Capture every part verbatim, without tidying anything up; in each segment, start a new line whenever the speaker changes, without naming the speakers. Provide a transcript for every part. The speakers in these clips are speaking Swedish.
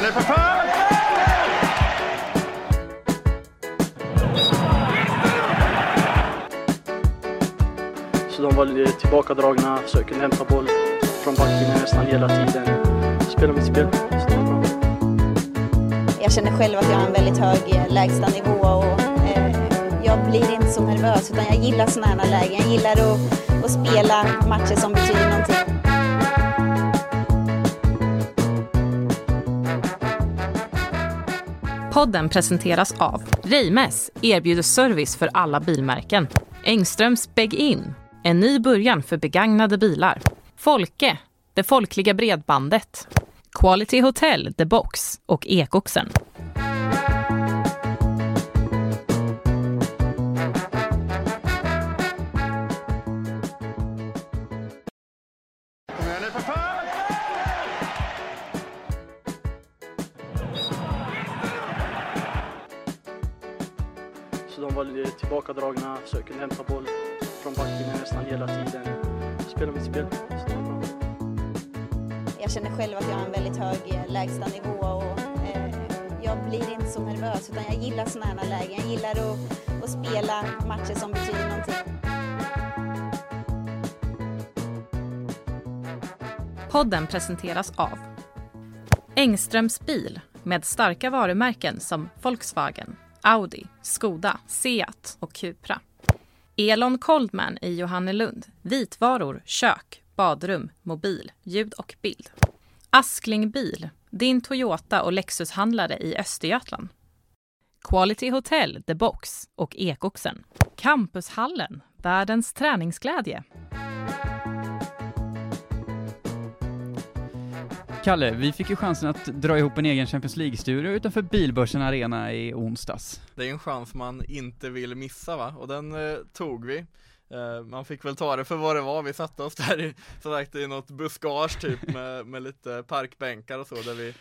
är för fan!
Så de var tillbakadragna, försöker hämta boll från backen nästan hela tiden. Spela mitt spel.
Jag känner själv att jag har en väldigt hög lägsta nivå och eh, jag blir inte så nervös utan jag gillar såna här lägen. Jag gillar att, att spela matcher som betyder någonting.
Podden presenteras av Reimes, erbjuder service för alla bilmärken. Engströms Beg-In, en ny början för begagnade bilar. Folke, det folkliga bredbandet. Quality Hotel, The Box och Ekoxen.
Så de var tillbakadragna, försöker hämta boll från backen nästan hela tiden. Spela mitt spel.
Jag känner själv att jag har en väldigt hög lägsta nivå och eh, jag blir inte så nervös utan jag gillar såna här lägen. Jag gillar att, att spela matcher som betyder någonting.
Podden presenteras av Engströms bil med starka varumärken som Volkswagen, Audi, Skoda, Seat och Cupra. Elon Coldman i Johannelund. Vitvaror, kök, badrum, mobil, ljud och bild. Askling bil. Din Toyota och Lexus-handlare i Östergötland. Quality Hotel, The Box och Ekoxen. Campushallen. Världens träningsglädje.
Kalle, vi fick ju chansen att dra ihop en egen Champions League-studio utanför Bilbörsen Arena i onsdags.
Det är en chans man inte vill missa, va? Och den eh, tog vi. Eh, man fick väl ta det för vad det var. Vi satte oss där i, så sagt, i något buskage typ med, med lite parkbänkar och så. Där, vi,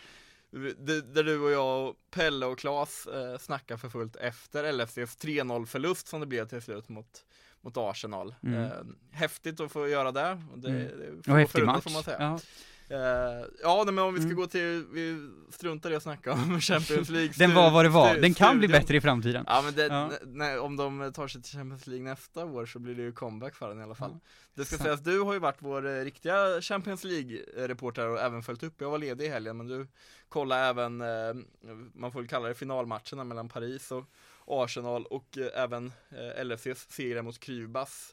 där du och jag och Pelle och Claes eh, snackar för fullt efter L F C:s tre noll-förlust som det blev till slut mot, mot Arsenal. Mm. Eh, häftigt att få göra det. Och, det,
mm.
det
och häftig match.
Får man säga.
Ja.
Uh, ja, men om vi ska mm. gå till, vi struntar i att snacka om Champions League.
Den var vad det var, den kan
studion.
Bli bättre i framtiden.
Ja, men det,
ja.
nej, om de tar sig till Champions League nästa år så blir det ju comeback för den i alla fall. Ja. Det ska
så.
sägas, du har ju varit vår eh, riktiga Champions League-reporter och även följt upp. Jag var ledig i helgen, men du kollar även, eh, man får väl kalla det finalmatcherna mellan Paris och Arsenal och eh, även eh, L F C:s serie mot Krybas.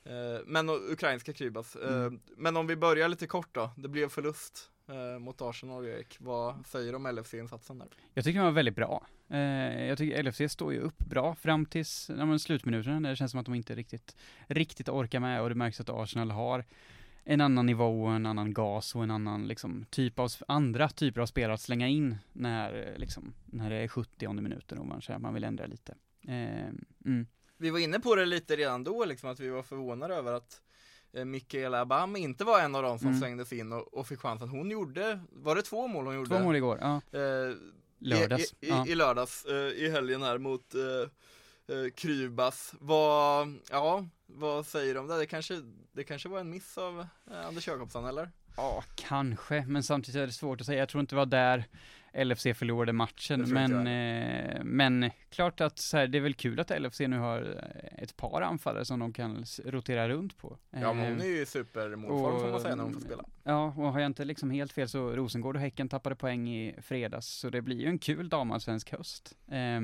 Men och ukrainska Krybas. Mm. Men om vi börjar lite kort då. Det blev förlust eh, mot Arsenal, Erik. Vad säger du om L F C-insatsen där?
Jag tycker den var väldigt bra. Eh, jag tycker L F C står ju upp bra fram tills ja, slutminuterna. Där det känns som att de inte riktigt, riktigt orkar med. Och det märks att Arsenal har en annan nivå, en annan gas och en annan liksom, typ av andra typer av spelare att slänga in när, liksom, när det är sjuttionde minuten och man, så här, man vill ändra lite. Eh, mm.
Vi var inne på det lite redan då, liksom, att vi var förvånade över att eh, Michaela Bam inte var en av dem som mm. svängdes in och, och fick chansen. Hon gjorde, var det två mål hon gjorde?
Två mål igår, ja.
Eh,
lördags.
I, i,
ja.
i lördags, eh, i helgen här mot eh, eh, Krybas. Vad, ja, vad säger de där? Det kanske, det kanske var en miss av eh, Anders Jakobsson, eller?
Ja, kanske. Men samtidigt är det svårt att säga. Jag tror inte det var där L F C förlorade matchen, men, eh, men klart att så här, det är väl kul att L F C nu har ett par anfallare som de kan rotera runt på.
Ja, men hon är ju supermålform får man säga när hon får spela.
Ja, och har jag inte liksom helt fel så Rosengård och Häcken tappade poäng i fredags, så det blir ju en kul damallsvensk höst. Eh,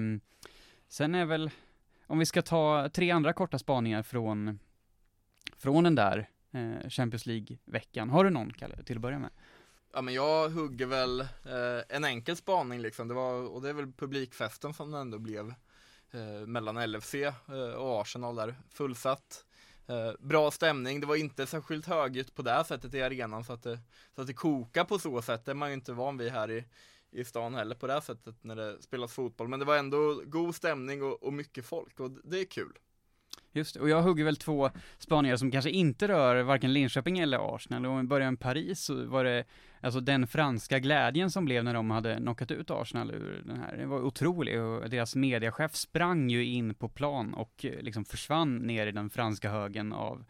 sen är väl, om vi ska ta tre andra korta spaningar från, från den där eh, Champions League-veckan. Har du någon, Kalle, till att börja med?
Ja, men jag hugger väl eh, en enkel spaning liksom. Det var, och det är väl publikfesten som det ändå blev eh, mellan L F C eh, och Arsenal där. Fullsatt. Eh, bra stämning. Det var inte särskilt högt på det här sättet i arenan så att det, så att det kokar på så sätt. Det är man ju inte van vid här i, i stan heller på det här sättet när det spelas fotboll. Men det var ändå god stämning och, och mycket folk och det är kul.
Just, och jag hugger väl två spaningar som kanske inte rör varken Linköping eller Arsenal. Och om vi börjar med Paris så var det alltså den franska glädjen som blev när de hade knockat ut Arsenal ur den här. Det var otroligt och deras mediachef sprang ju in på plan och liksom försvann ner i den franska högen av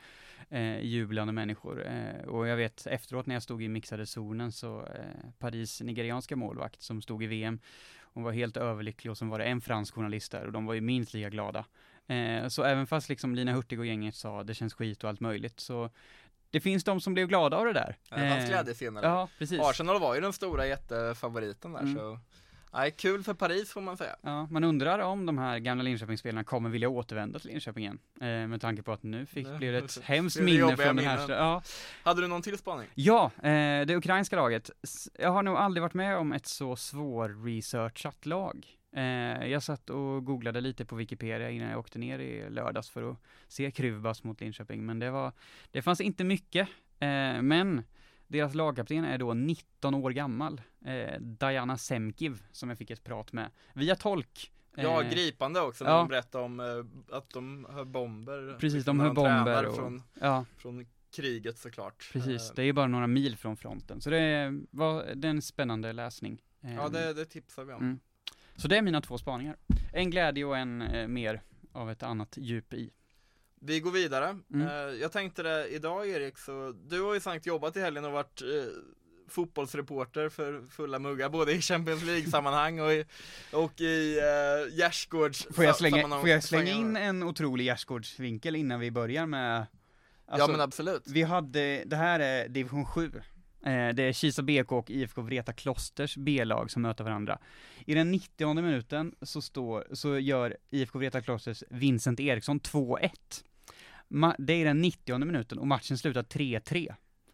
eh, jublande människor. Eh, och jag vet efteråt när jag stod i mixade zonen så eh, Paris nigerianska målvakt som stod i V M, hon var helt överlycklig, och så var det en fransk journalist där och de var ju minst lika glada. Eh, så även fast liksom Lina Hurtig och gänget sa det känns skit och allt möjligt, så det finns de som blev glada av det där.
Ja, det fanns glädje senare.
Ja, precis.
Arsenal var ju den stora jättefavoriten där,
Mm.
så nej, kul för Paris får man säga.
Ja, man undrar om de här gamla Linköpingsspelarna kommer vilja återvända till Linköping igen. Eh, med tanke på att nu fick,
Nu-
blev det ett
så-
hemskt
blev det
minne
jobbiga
från den här.
minnen.
Ja,
Hade du någon till spaning?
ja eh, det ukrainska laget. S- Jag har nog aldrig varit med om ett så svår-researchat lag. Eh, jag satt och googlade lite på Wikipedia innan jag åkte ner i lördags för att se Kruvbas mot Linköping. Men det, var, det fanns inte mycket. Eh, men deras lagkapten är då nitton år gammal. Eh, Diana Semkiv, som jag fick ett prat med via tolk.
Ja,
Eh,
gripande också när
ja.
de berättade om eh, att de hör bomber.
Precis,
liksom,
de
när
hör bomber
tränar
och,
från,
ja,
från kriget såklart.
precis.
Eh,
Det är ju bara några mil från fronten. Så det var det är en spännande läsning. Eh,
Ja, det, det tipsar vi om.
Mm. Så det är mina två spaningar. En glädje och en eh, mer av ett annat djup i.
Vi går vidare.
Mm.
Eh, jag tänkte det idag, Erik, så du har ju sagt jobbat i helgen och varit eh, fotbollsreporter för fulla muggar, både i Champions League-sammanhang och i, och i eh, Gärsgårds
Får jag
sa-
slänga,
sammanhang.
får jag slänga in en otrolig Gärsgårdsvinkel innan vi börjar med... Alltså,
Ja, men absolut.
vi hade, det här är division sju. Eh, det är Kisa B K och I F K Vreta Klosters B-lag som möter varandra. I den nittionde minuten så, står, så gör I F K Vreta Klosters Vincent Eriksson två ett. Ma- det är den nittionde minuten och matchen slutar tre tre.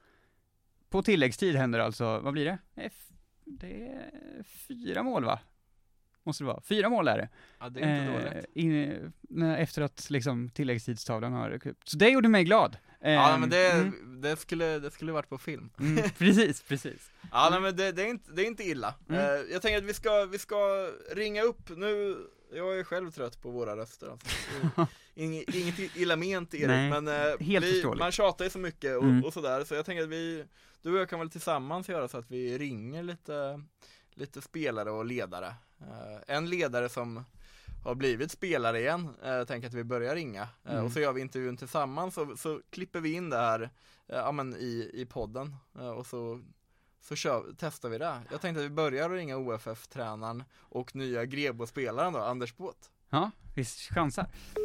På tilläggstid händer alltså, vad blir det? F- det är fyra mål, va? Måste det vara. Fyra mål är det.
Ja, det är inte
Eh,
dåligt.
in, när, efter att liksom tilläggstidstavlan har ryckt. Så det gjorde mig glad.
Ja,
Eh,
men det,
mm,
det, skulle, det skulle varit på film.
mm, precis, precis.
Ja, nej, men det, det, är inte, det är inte illa.
Mm.
Eh, jag tänker att vi ska, vi ska ringa upp nu. Jag är själv trött på våra röster. Alltså. Inget, inget illa ment, Erik,
Nej,
men eh,
helt
vi,
förståeligt.
man tjatar ju så mycket och,
Mm.
och sådär. Så jag tänker att vi, du och jag kan väl tillsammans göra så att vi ringer lite, lite spelare och ledare. Eh, en ledare som har blivit spelare igen, eh, tänker att vi börjar ringa. Eh,
Mm.
och så gör vi intervjun tillsammans, så, så klipper vi in det här eh, ja, men i, i podden. Eh, och så Så kör, testar vi det. Jag tänkte att vi börjar att ringa O F F-tränaren och nya Grebo-spelaren då, Anders Båt.
Ja, vi chansar.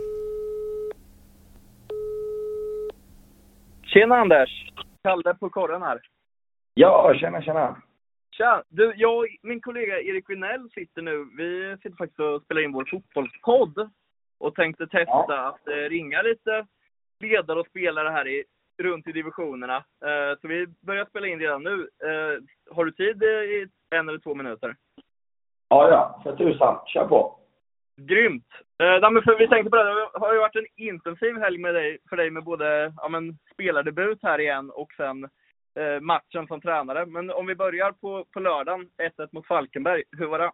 Tjena Anders! Kalle på korren här.
Ja, tjena, tjena.
Tja! Du, jag och min kollega Erik Vinell sitter nu, vi sitter faktiskt och spelar in vår fotbollspodd och tänkte testa
Ja.
att eh, ringa lite ledare och spelare här i, runt i divisionerna. Eh, så vi börjar spela in redan nu. Eh, har du tid eh, i en eller två minuter?
Ja, ja, för tusan. Kör på.
Grymt! Eh, nej, men för vi tänkte på det, det har ju varit en intensiv helg med dig, för dig med både ja, men, spelardebut här igen och sen eh, matchen som tränare. Men om vi börjar på, på lördagen, ett ett mot Falkenberg, hur var det?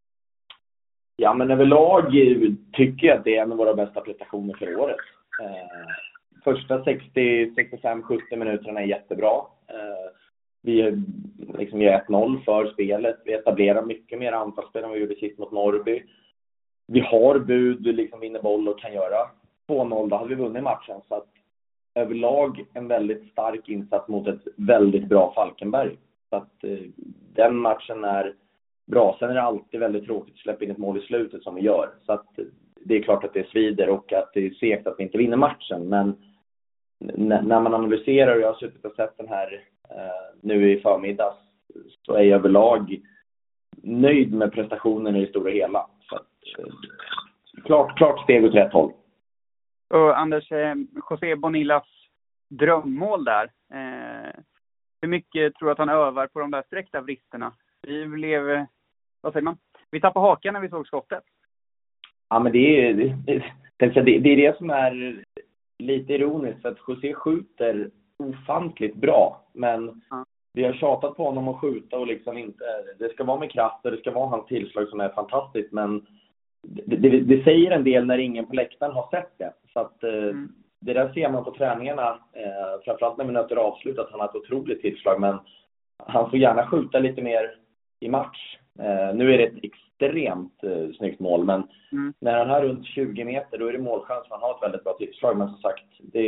Ja, men överlag eh, tycker jag att det är en av våra bästa prestationer för året. Eh, första sextio, sextiofem, sjuttio minuterna är jättebra. Eh, vi liksom gör ett noll för spelet. Vi etablerar mycket mer anfallsspel än vi gjorde sist mot Norrby. Vi har bud, liksom vinner boll och kan göra två noll. Då hade vi vunnit matchen. Så att överlag en väldigt stark insats mot ett väldigt bra Falkenberg. Så att eh, den matchen är bra. Sen är det alltid väldigt tråkigt att släppa in ett mål i slutet som vi gör. Så att eh, det är klart att det svider och att det är segt att vi inte vinner matchen. Men n- när man analyserar, och jag har suttit och sett den här eh, nu i förmiddags, så är jag överlag nöjd med prestationen i det stora hela. Så att, eh, klart, klart steg åt rätt håll.
Och Anders, eh, José Bonillas drömmål där. Eh, hur mycket tror du att han övar på de där sträckta vristerna? Vi blev, eh, vad säger man? Vi tappade hakan när vi såg skottet.
Ja, men det är det, det, det, det är det som är lite ironiskt, för att José skjuter ofantligt bra, men
ja.
Vi har tjatat på honom att skjuta och liksom inte, det ska vara med kraft och det ska vara hans tillslag som är fantastiskt, men det, det, det säger en del när ingen på läktaren har sett det. Så att eh,
Mm.
det där ser man på träningarna, eh, framförallt när vi nöter avslut, att han har ett otroligt tillslag, men han får gärna skjuta lite mer i match. Eh, nu är det ett extremt eh, snyggt mål, men
Mm.
när han har runt tjugo meter, då är det målchans, man har ett väldigt bra tillslag. Men som sagt, det,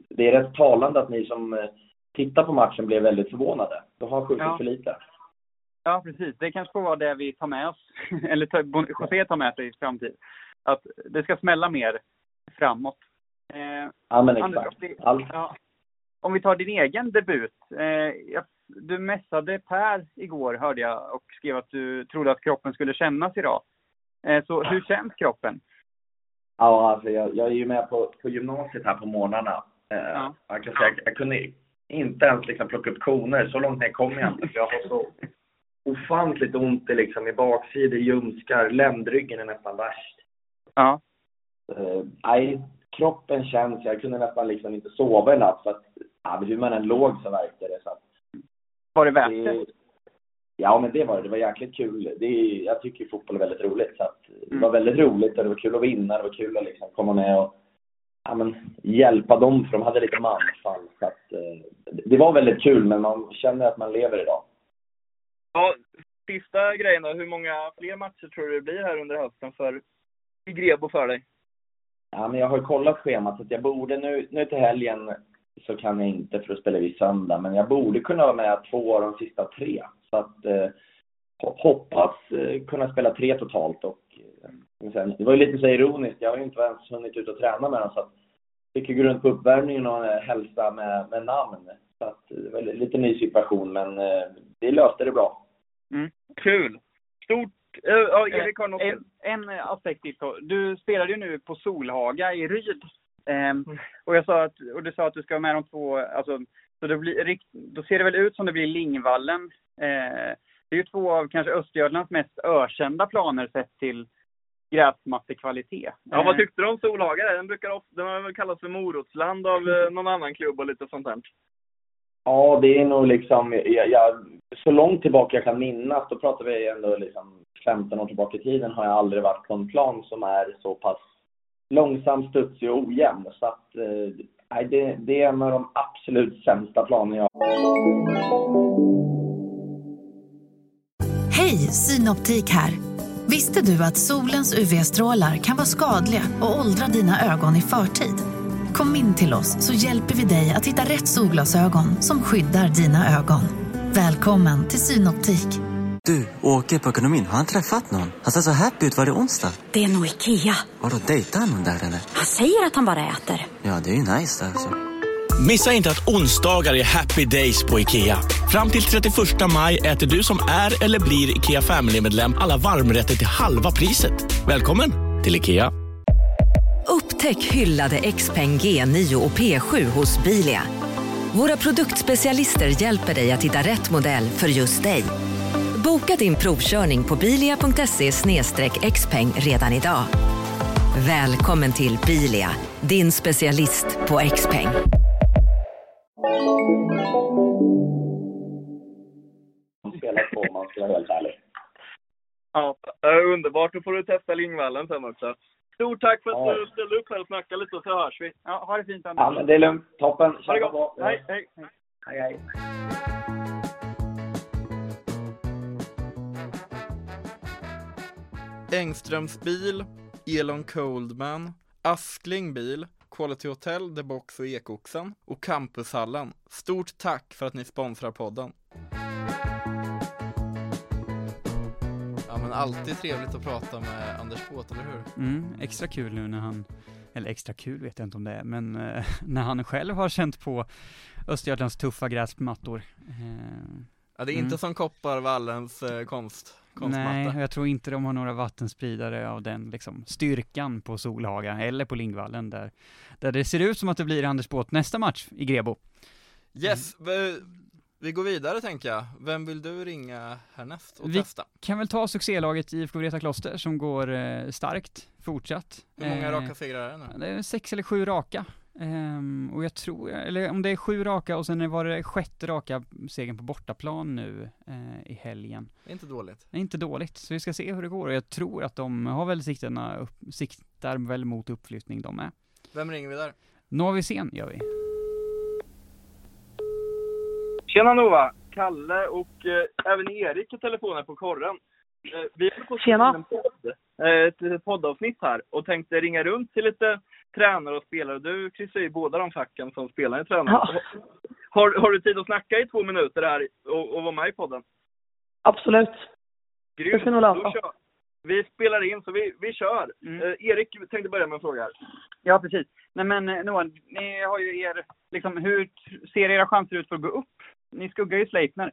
det är rätt talande att ni som eh, tittar på matchen blev väldigt förvånade. Då har skjutit
Ja.
för lite.
Ja, precis. Det kanske får vara det vi tar med oss. Eller tar, José tar med sig i framtid. Att det ska smälla mer framåt. Eh,
Ja, men
Anders,
exakt.
det-
Allt.
ja. Om vi tar din egen debut. Eh, jag, du messade Per igår, hörde jag, och skrev att du trodde att kroppen skulle kännas idag. Eh, så hur känns kroppen?
Ja, alltså jag, jag är ju med på, på gymnasiet här på morgnarna. Eh,
Ja.
jag, kan säga, jag kunde inte ens liksom plocka upp koner. Så långt ner kom jag inte. För jag har så ofantligt ont i, liksom, i baksidor, ljumskar. Ländryggen är nästan värst.
Ja.
Eh, nej, kroppen känns. Jag kunde nästan liksom inte sova i natt. För att ja, hur man än låg så verkade det. Så att,
Var det värt det?
det ja, men det var det. Det var jäkligt kul. Det är, jag tycker ju fotboll är väldigt roligt. Så att, det
Mm.
var väldigt roligt och det var kul att vinna. Det var kul att liksom komma med och ja, men, hjälpa dem. För de hade lite manfall. Så att, eh, det var väldigt kul, men man känner att man lever idag.
Ja, sista grejen då. Hur många fler matcher tror du det blir här under hösten för i Grebo för dig?
Ja, men jag har ju kollat schemat. Så att jag borde nu, nu till helgen så kan jag inte för att spela vid söndag. Men jag borde kunna vara med två av de sista tre. Så att eh, hoppas eh, kunna spela tre totalt. Och, eh, sen, det var ju lite så ironiskt. Jag har ju inte ens hunnit ut och träna med dem. Så att jag fick ju gå runt på uppvärmningen och eh, hälsa med, med namn. Så att det var lite ny situation. Men eh, det löste det bra.
Mm.
Kul! Stort... Uh, ja, Erik har något.
En, en aspekt till. Så. Du spelade ju nu på Solhaga i Ryd. Ehm, och, jag sa att, och du sa att du ska med de två... Alltså, så det blir, rikt, då ser det väl ut som det blir Lingvallen. Eh, det är ju två av kanske Östergötlands mest ökända planer sett till gräsmattekvalitet.
Ja, vad tyckte du om Solhaga? Den brukar ofta, den har väl kallats för morotsland av eh, någon annan klubb och lite sånt där.
Ja, det är nog liksom, jag, jag, så långt tillbaka jag kan minnas, då pratar vi ändå liksom femton år tillbaka i tiden, har jag aldrig varit på en plan som är så pass långsam, studsig och ojämn. Så att, eh, det, det är en av de absolut sämsta planer jag har.
Hej, Synoptik här. Visste du att solens U V-strålar kan vara skadliga och åldra dina ögon i förtid? Kom in till oss så hjälper vi dig att hitta rätt solglasögon som skyddar dina ögon. Välkommen till Synoptik.
Du, åker på ekonomin. Har han träffat någon? Han ser så happy ut. Var det onsdag?
Det är nog Ikea.
Har du dejtat någon där eller?
Han säger att han bara äter.
Ja, det är ju nice alltså.
Missa inte att onsdagar är happy days på Ikea. Fram till trettioförsta maj äter du som är eller blir Ikea Family-medlem alla varmrätter till halva priset. Välkommen till Ikea.
Upptäck hyllade Xpeng G nio och P sju hos Bilia. Våra produktspecialister hjälper dig att hitta rätt modell för just dig. Boka din provkörning på bilia punkt se slash xpeng redan idag. Välkommen till Bilia, din specialist på Xpeng.
Spelar på, man ska vara helt ärlig.
Ja, uh, underbart. Då får du testa Lingvallen sen också. Stort tack för att
Ja.
du ställde upp här och snackade lite, så hörs vi.
Ja, ha det fint, Anders.
Ja, men det är lugnt. Toppen.
Ha det gott. Hej, hej.
Hej, hej.
Engströms bil, Elon Coldman, Askling bil, Quality Hotel, The Box och Ekoxen och Campushallen. Stort tack för att ni sponsrar podden. Ja, men alltid trevligt att prata med Anders Båt, eller hur?
Mm, extra kul nu när han, eller extra kul vet jag inte om det är, men eh, när han själv har känt på Östergötlands tuffa gräsmattor. Eh,
Ja, det är
mm.
inte som Kopparvallens eh, konst, konstmatta.
Nej, och jag tror inte de har några vattenspridare av den liksom, styrkan på Solhaga eller på Lingvallen där, där det ser ut som att det blir Anders Båt nästa match i Grebo.
Yes, vi, vi går vidare tänker jag. Vem vill du ringa härnäst och
Vi
testa?
kan väl ta succélaget I F K Vreta Kloster som går eh, starkt, fortsatt.
Hur många
Eh,
raka segrar är det nu?
Det är sex eller sju raka. Um, och jag tror, eller om det är sju raka och sen var det sjätte raka segern på bortaplan nu uh, i helgen.
Det är inte dåligt.
Det är inte dåligt, så vi ska se hur det går. Och jag tror att de har väl siktarna upp, siktar väl mot uppflyttning de är.
Vem ringer vi där?
Novisen gör vi.
Tjena Nova, Kalle och eh, även Erik i telefonen på korren. Eh, vi har fått
Tjena.
en podd, eh, ett poddavsnitt här och tänkte ringa runt till lite tränare och spelare. Du kryssar i båda de facken som spelare och tränare.
Ja.
Har, har du tid att snacka i två minuter här och, och vara med i podden?
Absolut.
Grymt.
Det ska nog lösa.
Då kör. Vi spelar in, så vi, vi kör.
Mm.
Eh, Erik tänkte börja med en fråga här.
Ja, precis. Nej, men eh, Noah, ni har ju er, liksom, hur t- ser era chanser ut för att gå upp? Ni skuggar ju Sleipner.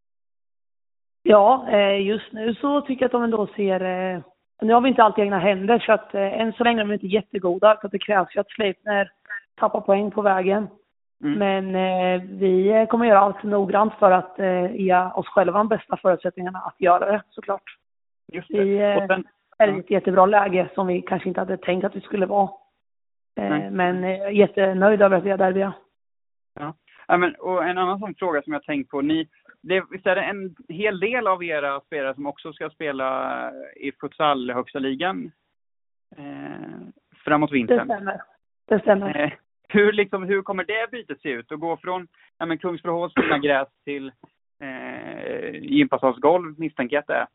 Ja, eh, just nu så tycker jag att de ändå ser... Eh, nu har vi inte alltid egna händer, så att eh, än så länge är de inte jättegoda. Så att det krävs ju att Sleipner tappar poäng på vägen.
Mm.
Men eh, vi kommer göra allt noggrant för att eh, ge oss själva de bästa förutsättningarna att göra det, såklart.
Just det.
Vi eh,
Och sen,
är i ett jättebra läge som vi kanske inte hade tänkt att vi skulle vara. Eh, men eh, jättenöjd över att vi är där vi är.
ja. Ja, men, och en annan sån fråga som jag tänkt på. Ni, det, visst är det en hel del av era spelare som också ska spela i futsal högsta ligan eh, framåt
Det
vintern?
stämmer. Det stämmer.
Eh, hur, liksom, hur kommer det bytet se ut? Att gå från ja, men Kungsbrohovs fina gräs till eh, gympasalsgolv, misstänker jag att det är.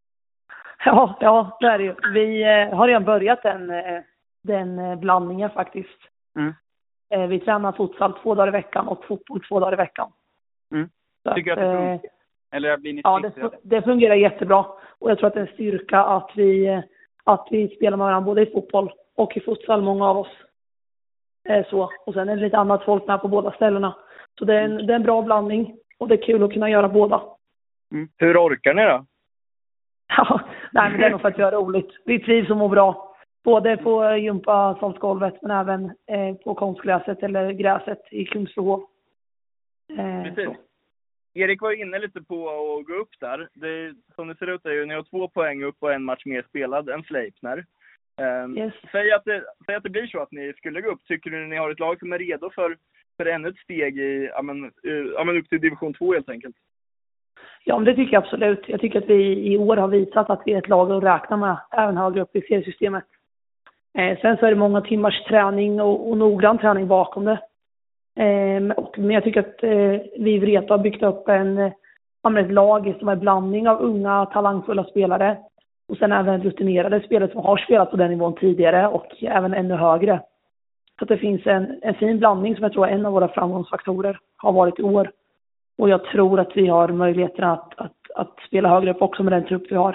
Ja, ja, det är det ju. Vi eh, har redan börjat den, eh, den eh, blandningen faktiskt.
Mm.
Eh, vi tränar futsal två dagar i veckan och fotboll två dagar i veckan.
Mm.
Så
Tycker
att,
du att det
eh,
funkar? Eller blir ni
Ja, det,
splittrade?
det fungerar jättebra. Och jag tror att det är en styrka att vi, eh, att vi spelar med varandra både i fotboll och i futsal, många av oss. Eh, så. Och sen är det lite annat folk med på båda ställena. Så det är en, det är en bra blandning och det är kul att kunna göra båda.
Mm.
Hur orkar ni då?
Ja, nej, men det är nog för att göra roligt. Vi trivs och mår bra. Både på gympasalsgolvet men även eh, på konstgräset eller gräset i Kungsbrohov. Eh,
Precis.
så.
Erik var inne lite på att gå upp där. Det, som det ser ut är ju ni har två poäng upp och en match mer spelad än Sleipner. Um,
Yes.
säg, att det, säg att det blir så att ni skulle gå upp. Tycker du ni har ett lag som är redo för, för ännu ett steg i, ja, men, uh, ja, men upp till division två helt enkelt?
Ja, men det tycker jag absolut. Jag tycker att vi i år har visat att vi är ett lag att räkna med även högre upp i seriesystemet. Eh, sen så är det många timmars träning och, och noggrann träning bakom det. Eh, och, men jag tycker att eh, vi i Vreta har byggt upp en, eh, ett lag som är en blandning av unga, talangfulla spelare. Och sen även rutinerade spelare som har spelat på den nivån tidigare och även ännu högre. Så att det finns en, en fin blandning som jag tror är en av våra framgångsfaktorer har varit i år. Och jag tror att vi har möjligheten att, att, att spela högre upp också med den trupp vi har.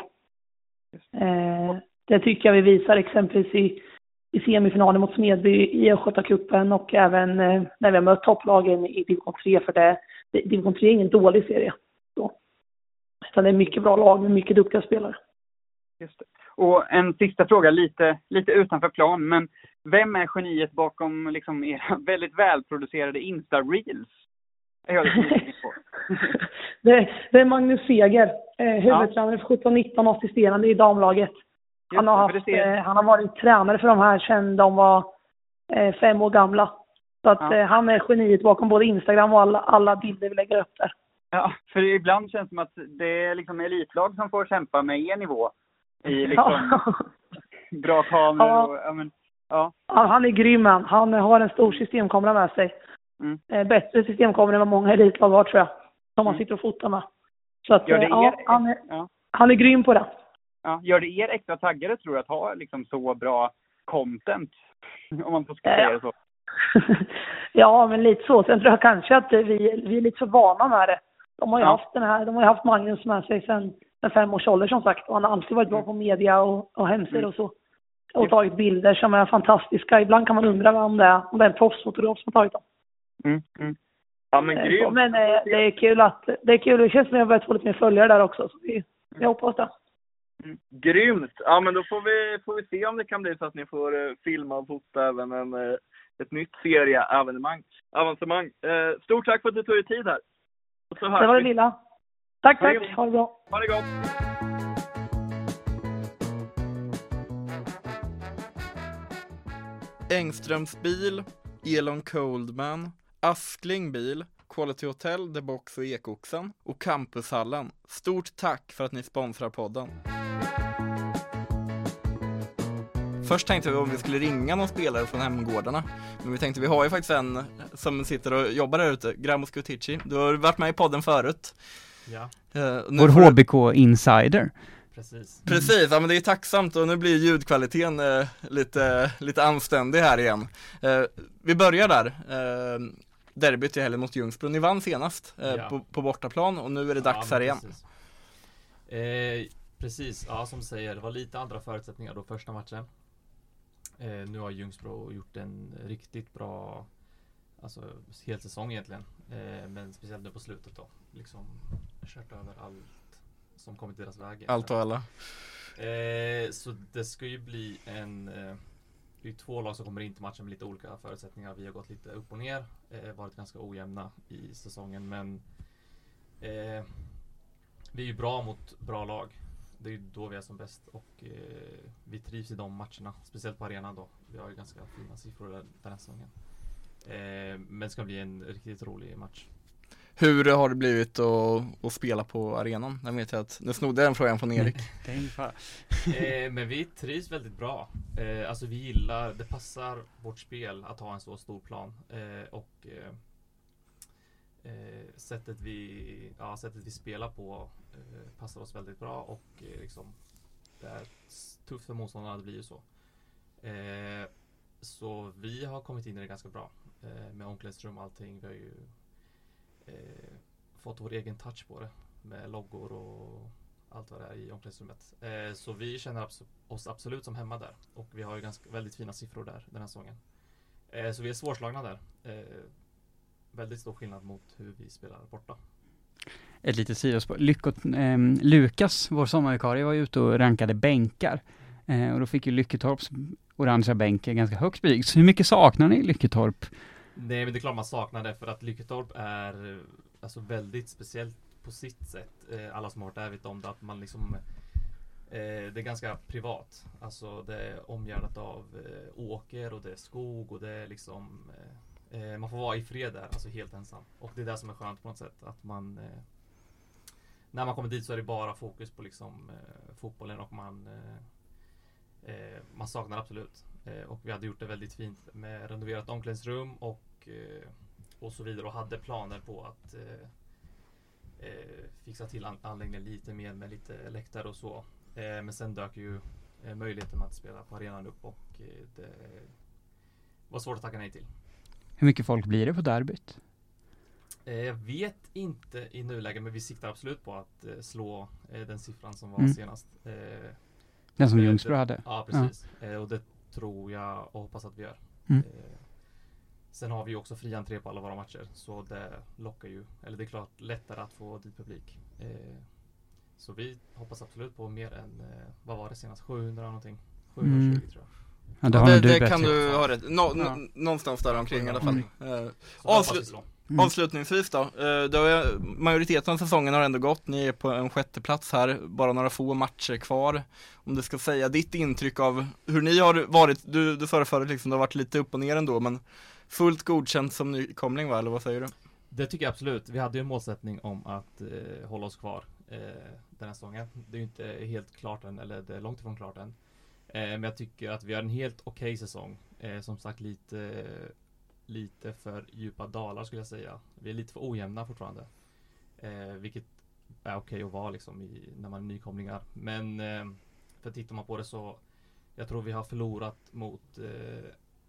Eh, det tycker jag vi visar exempelvis i, i semifinalen mot Smedby i Östgötacupen och även eh, när vi har mött topplagen i division tre. För det, division tre är ingen dålig serie. Så. Utan det är mycket bra lag med mycket duktiga spelare.
Just det. Och en sista fråga, lite, lite utanför plan, men vem är geniet bakom liksom era väldigt välproducerade Insta-reels? Jag är lite nyfiken på.
det, det är Magnus Seger, eh, huvudtränare för sjutton nitton, assisterande i damlaget. Han har, haft, eh, han har varit tränare för de här sedan de var eh, fem år gamla. Så att
Ja.
eh, han är geniet bakom både Instagram och alla, alla bilder vi lägger upp där.
Ja, för ibland känns det som att det är liksom elitlag som får kämpa med er nivå. I liksom bra kameror
Ja.
och, ja men, ja.
Ja, han är grym han. Han har en stor systemkamera med sig.
Mm.
Eh, bättre systemkamera än vad många elitlag har, tror jag. Som han
Mm.
sitter och fotar med. Så att,
Gör det
eh, ja,
er,
han, är,
ja.
han är grym på det.
Ja, gör det er extra taggade, tror jag, att ha liksom så bra content? Om man får
Ja.
säga det så.
Ja, men lite så. Sen tror jag kanske att vi, vi är lite för vana med det. De har ju
Ja.
haft den här, de har ju haft Magnus med sig sedan fem års ålder som sagt. Och han har alltid varit bra på media och, och hemsidor
Mm.
och så. Och tagit bilder som är fantastiska. Ibland kan man undra om det är, om det är en proffsfotograf som har tagit dem.
Mm. Mm.
Ja, men
Eh,
grymt.
så, Men eh, det är kul att, det är kul. Det känns som att jag har börjat få lite mer följare där också. Så vi, jag hoppas det.
Grymt! Ja, men då får vi, får vi se om det kan bli så att ni får uh, filma och fota även en, uh, ett nytt serieavancemang. Avancemang. Uh, stort tack för att du tog dig tid här. Och så hörs
Det var det
vi.
lilla. Tack,
Ha det
tack.
gott.
Ha det bra.
Ha det gott!
Engströms bil, Elon Coldman, Askling bil, Quality Hotel, The Box och Ekoxen och Campushallen. Stort tack för att ni sponsrar podden. Först tänkte vi om vi skulle ringa någon spelare från hemgårdarna. Men vi tänkte, vi har ju faktiskt en som sitter och jobbar där ute, Gramo Skutici. Du har varit med i podden förut.
Ja.
Uh,
Vår H B K-insider.
precis.
Precis, ja men det är tacksamt och nu blir ljudkvaliteten eh, lite, lite anständig här igen. Eh, vi börjar där. Eh, derbyt i helgen mot Ljungsbro. Ni vann senast eh,
ja.
på, på bortaplan och nu är det dags
ja,
här igen.
Precis. Eh, precis, ja som du säger, det var lite andra förutsättningar då första matchen. Eh, nu har Ljungsbro gjort en riktigt bra, alltså hel säsong egentligen. Eh, men speciellt nu på slutet då. Liksom kört över allt som kommit deras väg.
Allt och alla.
Eh, så det ska ju bli en... Eh, det är två lag som kommer in till matchen med lite olika förutsättningar. Vi har gått lite upp och ner. Eh, varit ganska ojämna i säsongen. Men eh, vi är ju bra mot bra lag. Det är ju då vi är som bäst. Och eh, vi trivs i de matcherna. Speciellt på arenan då. Vi har ju ganska fina siffror den, den här säsongen. Eh, men det ska bli en riktigt rolig match.
Hur har det blivit att, att spela på arenan? Jag vet att nu snodde jag en frågan från Erik.
eh, men vi trivs väldigt bra. Eh, alltså vi gillar, det passar vårt spel att ha en så stor plan. Eh, och eh, eh, sättet, vi, ja, sättet vi spelar på eh, passar oss väldigt bra. Och eh, liksom, det är tufft för motståndarna, det blir ju så. Eh, så vi har kommit in i det ganska bra. Eh, med omklädningsrum och allting. Vi har ju Eh, fått vår egen touch på det med loggor och allt vad det är i omklädningsrummet. Eh, så vi känner abs- oss absolut som hemma där och vi har ju ganska väldigt fina siffror där den här säsongen. Eh, så vi är svårslagna där. Eh, väldigt stor skillnad mot hur vi spelar borta.
Ett litet sidospår. Lyckot, eh, Lukas, vår sommarvikarie, var ute och rankade bänkar. Eh, och då fick ju Lycketorps orangea bänk ganska högt betyg. Så hur mycket saknar ni Lycketorp?
Nej, men det är klart man saknar det för att Lycketorp är alltså väldigt speciellt på sitt sätt. Eh, alla som har varit där vet om det, att man liksom eh, det är ganska privat. Alltså det är omgärdat av eh, åker och det är skog och det är liksom eh, man får vara i fred där, alltså helt ensam. Och det är det som är skönt på något sätt, att man eh, när man kommer dit så är det bara fokus på liksom eh, fotbollen och man eh, eh, man saknar absolut. Och vi hade gjort det väldigt fint med renoverat omklädningsrum och, och så vidare och hade planer på att eh, fixa till an- anläggningen lite mer med lite läktare och så. Eh, men sen dök ju eh, möjligheten att spela på arenan upp och eh, det var svårt att tacka nej till.
Hur mycket folk blir det på derbyt?
Eh, jag vet inte i nuläget, men vi siktar absolut på att eh, slå eh, den siffran som var
mm.
senast. Eh,
den som
det,
Ljungsbro
det,
hade?
Ja, precis. Ja. Eh, och det tror jag och hoppas att vi gör.
Mm.
Eh, sen har vi ju också fri entré på alla våra matcher, så det lockar ju, eller det är klart lättare att få dit publik. Eh, så vi hoppas absolut på mer än, eh, vad var det senast, sjuhundra någonting, sjuhundratjugo mm. tror jag.
Ja, det,
ja, det, det kan
till.
du ha rätt. Nå, ja. n- någonstans där omkring i alla fall. Mm. Uh, avslut- mm. Avslutningsvis då. Uh, då är, majoriteten av säsongen har ändå gått. Ni är på en sjätte plats här. Bara några få matcher kvar. Om du ska säga ditt intryck av hur ni har varit. Du, du sa förut liksom, det har varit lite upp och ner ändå. Men fullt godkänt som nykomling, va? Eller vad säger du?
Det tycker jag absolut. Vi hade ju en målsättning om att eh, hålla oss kvar eh, den här säsongen. Det är ju inte helt klart än, eller det är långt ifrån klart än. Eh, men jag tycker att vi har en helt okej okay säsong. Eh, som sagt lite, lite för djupa dalar skulle jag säga. Vi är lite för ojämna fortfarande. Eh, vilket är okej okay att vara liksom i, när man är nykomlingar. Men eh, för tittar man på det så jag tror vi har förlorat mot eh,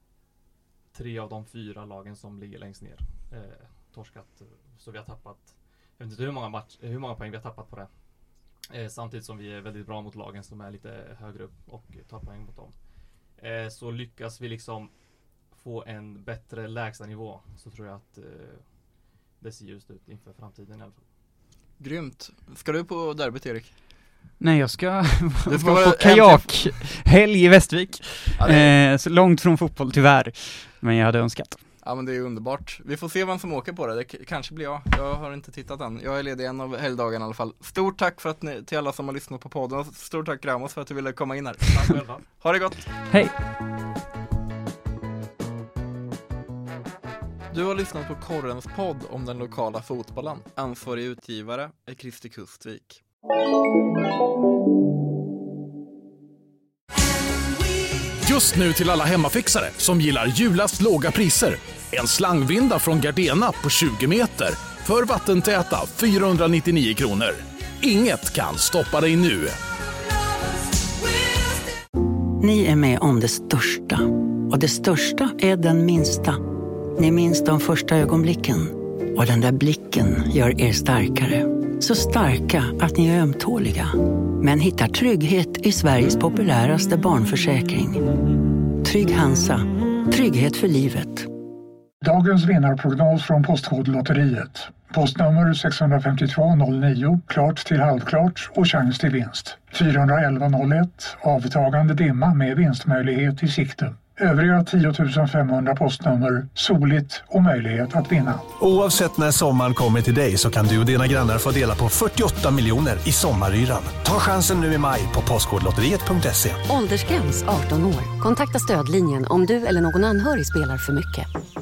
tre av de fyra lagen som ligger längst ner. Eh, torskat. Så vi har tappat, jag vet inte hur många, match, hur många poäng vi har tappat på det. Eh, samtidigt som vi är väldigt bra mot lagen som är lite högre upp och tar poäng mot dem. Eh, så lyckas vi liksom få en bättre lägsta nivå, så tror jag att eh, det ser ljust ut inför framtiden i alla fall.
Grymt. Ska du på derbyt, Erik?
Nej, jag ska,
det ska
vara
vara
på kajakhelg i Västervik. Ja, är... eh, så långt från fotboll tyvärr. Men jag hade önskat.
Ja, men det är underbart. Vi får se vem som åker på det. Det k- kanske blir jag. Jag har inte tittat än. Jag är ledig en av helgdagarna i alla fall. Stort tack för att ni, till alla som har lyssnat på podden. Och stort tack Ramos för att du ville komma in här.
Tack själva.
Ha det gott.
Hej.
Du har lyssnat på Korrens podd om den lokala fotbollen. Ansvarig utgivare är Kristi Kustvik.
Just nu till alla hemmafixare som gillar Julas låga priser. En slangvinda från Gardena på tjugo meter för vattentäta fyrahundranittionio kronor. Inget kan stoppa dig nu.
Ni är med om det största. Och det största är den minsta. Ni minns de första ögonblicken. Och den där blicken gör er starkare. Så starka att ni är ömtåliga. Men hittar trygghet i Sveriges populäraste barnförsäkring. Trygg Hansa. Trygghet för livet.
Dagens vinnarprognos från Postkodlotteriet. Postnummer sex fem två noll nio, klart till halvklart och chans till vinst. fyra ett ett noll ett, avtagande dimma med vinstmöjlighet i sikte. Övriga tio tusen femhundra postnummer, soligt och möjlighet att vinna.
Oavsett när sommaren kommer till dig så kan du och dina grannar få dela på fyrtioåtta miljoner i sommaryran. Ta chansen nu i maj på postkodlotteriet punkt se.
Åldersgräns arton år. Kontakta stödlinjen om du eller någon anhörig spelar för mycket.